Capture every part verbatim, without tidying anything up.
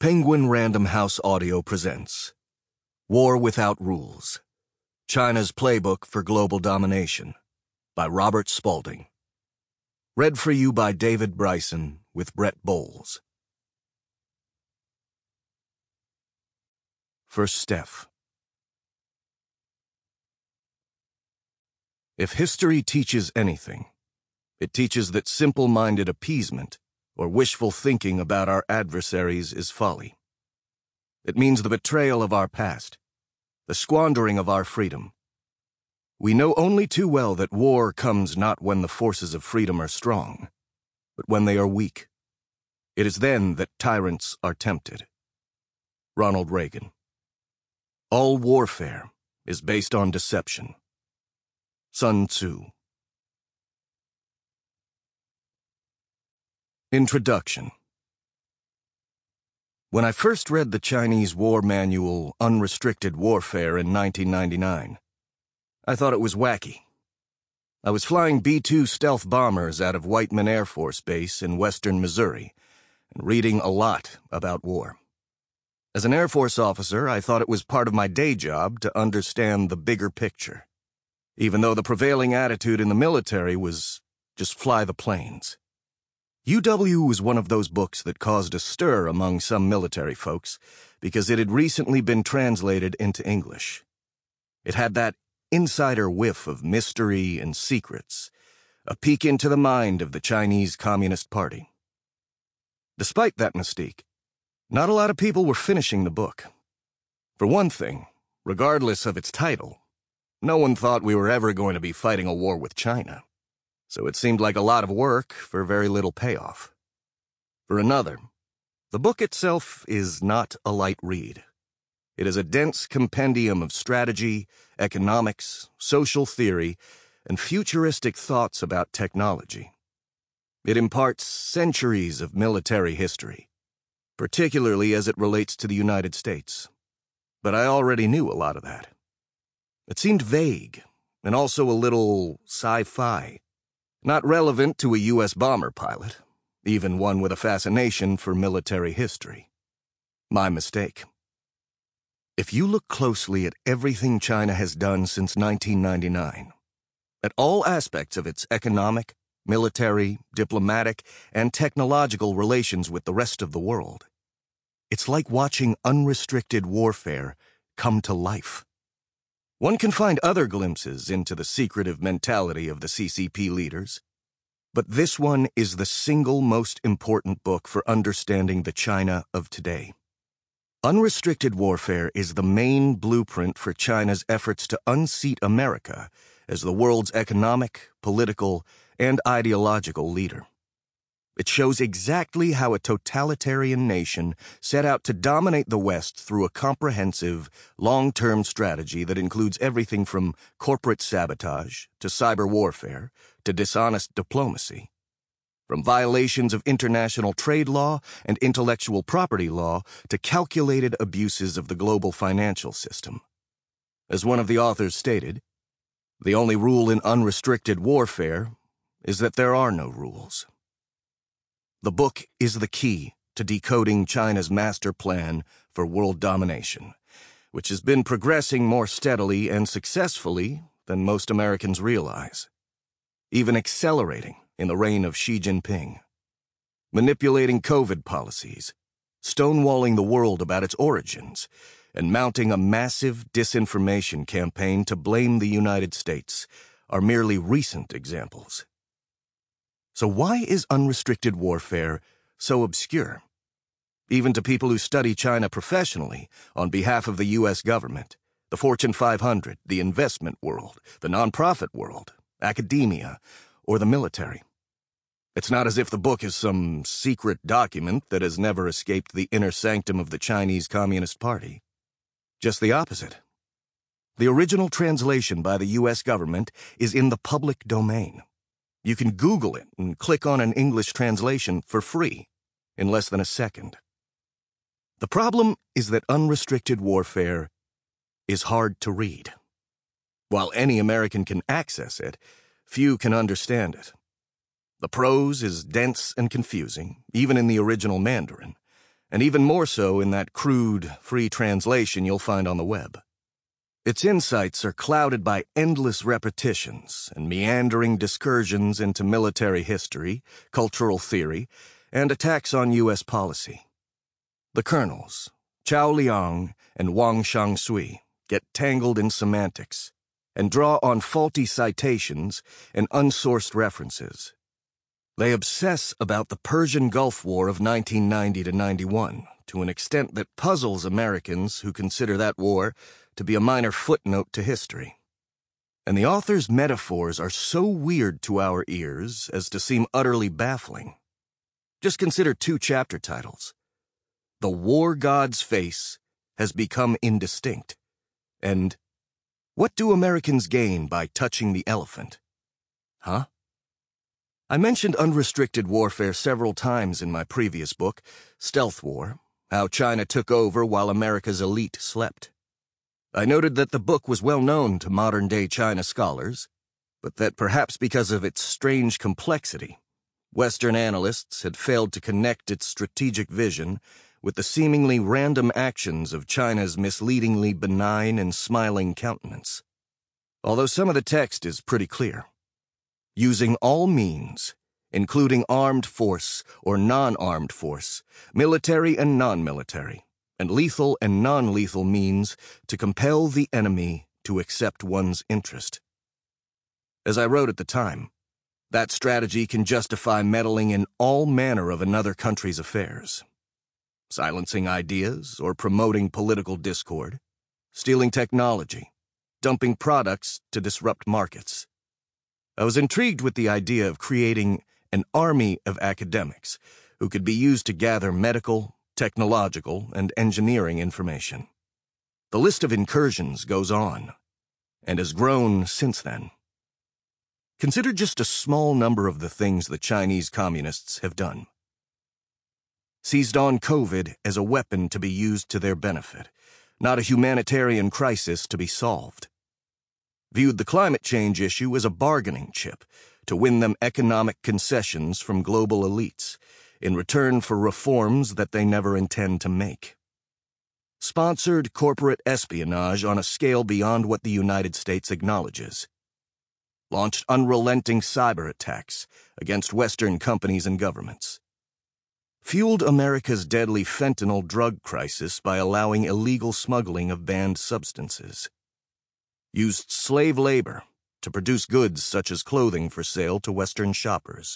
Penguin Random House Audio presents War Without Rules, China's Playbook for Global Domination by Robert Spalding. Read for you by David Bryson with Brett Bowles. First Steph. If history teaches anything, it teaches that simple-minded appeasement or wishful thinking about our adversaries is folly. It means the betrayal of our past, the squandering of our freedom. We know only too well that war comes not when the forces of freedom are strong, but when they are weak. It is then that tyrants are tempted. Ronald Reagan. All warfare is based on deception. Sun Tzu. Introduction. When I first read the Chinese war manual, Unrestricted Warfare, in nineteen ninety-nine, I thought it was wacky. I was flying B two stealth bombers out of Whiteman Air Force Base in western Missouri and reading a lot about war. As an Air Force officer, I thought it was part of my day job to understand the bigger picture, even though the prevailing attitude in the military was just fly the planes. U W was one of those books that caused a stir among some military folks because it had recently been translated into English. It had that insider whiff of mystery and secrets, a peek into the mind of the Chinese Communist Party. Despite that mystique, not a lot of people were finishing the book. For one thing, regardless of its title, no one thought we were ever going to be fighting a war with China. So it seemed like a lot of work for very little payoff. For another, the book itself is not a light read. It is a dense compendium of strategy, economics, social theory, and futuristic thoughts about technology. It imparts centuries of military history, particularly as it relates to the United States. But I already knew a lot of that. It seemed vague, and also a little sci-fi. Not relevant to a U S bomber pilot, even one with a fascination for military history. My mistake. If you look closely at everything China has done since nineteen ninety-nine, at all aspects of its economic, military, diplomatic, and technological relations with the rest of the world, it's like watching unrestricted warfare come to life. One can find other glimpses into the secretive mentality of the C C P leaders, but this one is the single most important book for understanding the China of today. Unrestricted Warfare is the main blueprint for China's efforts to unseat America as the world's economic, political, and ideological leader. It shows exactly how a totalitarian nation set out to dominate the West through a comprehensive, long-term strategy that includes everything from corporate sabotage to cyber warfare to dishonest diplomacy, from violations of international trade law and intellectual property law to calculated abuses of the global financial system. As one of the authors stated, the only rule in unrestricted warfare is that there are no rules. The book is the key to decoding China's master plan for world domination, which has been progressing more steadily and successfully than most Americans realize, even accelerating in the reign of Xi Jinping, manipulating COVID policies, stonewalling the world about its origins, and mounting a massive disinformation campaign to blame the United States are merely recent examples. So why is unrestricted warfare so obscure, even to people who study China professionally on behalf of the U S government, the Fortune five hundred, the investment world, the nonprofit world, academia, or the military? It's not as if the book is some secret document that has never escaped the inner sanctum of the Chinese Communist Party. Just the opposite. The original translation by the U S government is in the public domain. You can Google it and click on an English translation for free in less than a second. The problem is that unrestricted warfare is hard to read. While any American can access it, few can understand it. The prose is dense and confusing, even in the original Mandarin, and even more so in that crude, free translation you'll find on the web. Its insights are clouded by endless repetitions and meandering discursions into military history, cultural theory, and attacks on U S policy. The colonels, Chao Liang and Wang Shangsui, get tangled in semantics and draw on faulty citations and unsourced references. They obsess about the Persian Gulf War of nineteen ninety to ninety-one to an extent that puzzles Americans who consider that war to be a minor footnote to history. And the author's metaphors are so weird to our ears as to seem utterly baffling. Just consider two chapter titles. The War God's Face Has Become Indistinct, and What Do Americans Gain by Touching the Elephant? Huh? I mentioned unrestricted warfare several times in my previous book, Stealth War, How China Took Over While America's Elite Slept. I noted that the book was well known to modern-day China scholars, but that perhaps because of its strange complexity, Western analysts had failed to connect its strategic vision with the seemingly random actions of China's misleadingly benign and smiling countenance. Although some of the text is pretty clear. Using all means, including armed force or non-armed force, military and non-military, and lethal and non-lethal means to compel the enemy to accept one's interest. As I wrote at the time, that strategy can justify meddling in all manner of another country's affairs. Silencing ideas or promoting political discord, stealing technology, dumping products to disrupt markets. I was intrigued with the idea of creating an army of academics who could be used to gather medical, technological, and engineering information. The list of incursions goes on, and has grown since then. Consider just a small number of the things the Chinese communists have done. Seized on COVID as a weapon to be used to their benefit, not a humanitarian crisis to be solved. Viewed the climate change issue as a bargaining chip to win them economic concessions from global elites, in return for reforms that they never intend to make. Sponsored corporate espionage on a scale beyond what the United States acknowledges. Launched unrelenting cyber attacks against Western companies and governments. Fueled America's deadly fentanyl drug crisis by allowing illegal smuggling of banned substances. Used slave labor to produce goods such as clothing for sale to Western shoppers.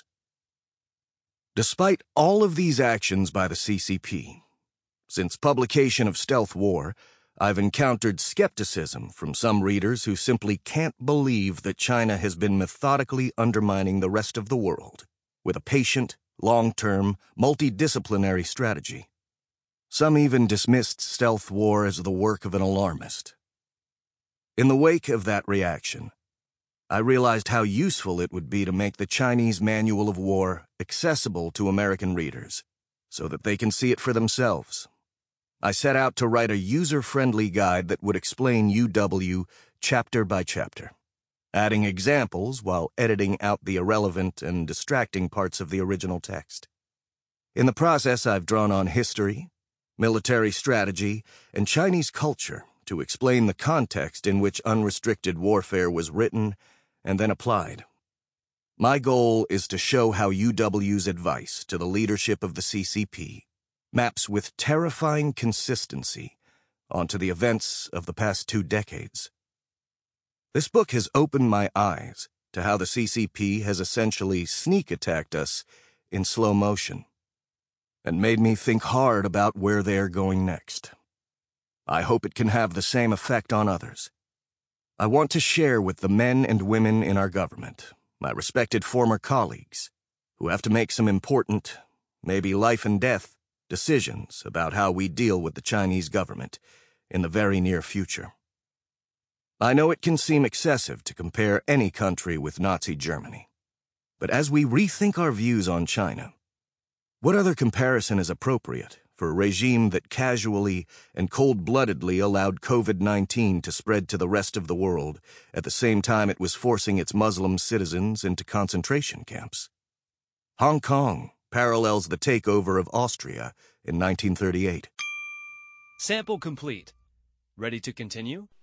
Despite all of these actions by the C C P, since publication of Stealth War, I've encountered skepticism from some readers who simply can't believe that China has been methodically undermining the rest of the world with a patient, long-term, multidisciplinary strategy. Some even dismissed Stealth War as the work of an alarmist. In the wake of that reaction, I realized how useful it would be to make the Chinese Manual of War accessible to American readers, so that they can see it for themselves. I set out to write a user-friendly guide that would explain U W chapter by chapter, adding examples while editing out the irrelevant and distracting parts of the original text. In the process, I've drawn on history, military strategy, and Chinese culture to explain the context in which unrestricted warfare was written and then applied. My goal is to show how U W's advice to the leadership of the C C P maps with terrifying consistency onto the events of the past two decades. This book has opened my eyes to how the C C P has essentially sneak-attacked us in slow motion, and made me think hard about where they're going next. I hope it can have the same effect on others. I want to share with the men and women in our government, my respected former colleagues, who have to make some important, maybe life and death, decisions about how we deal with the Chinese government in the very near future. I know it can seem excessive to compare any country with Nazi Germany, but as we rethink our views on China, what other comparison is appropriate for a regime that casually and cold-bloodedly allowed COVID nineteen to spread to the rest of the world at the same time it was forcing its Muslim citizens into concentration camps? Hong Kong parallels the takeover of Austria in nineteen thirty-eight. Sample complete. Ready to continue?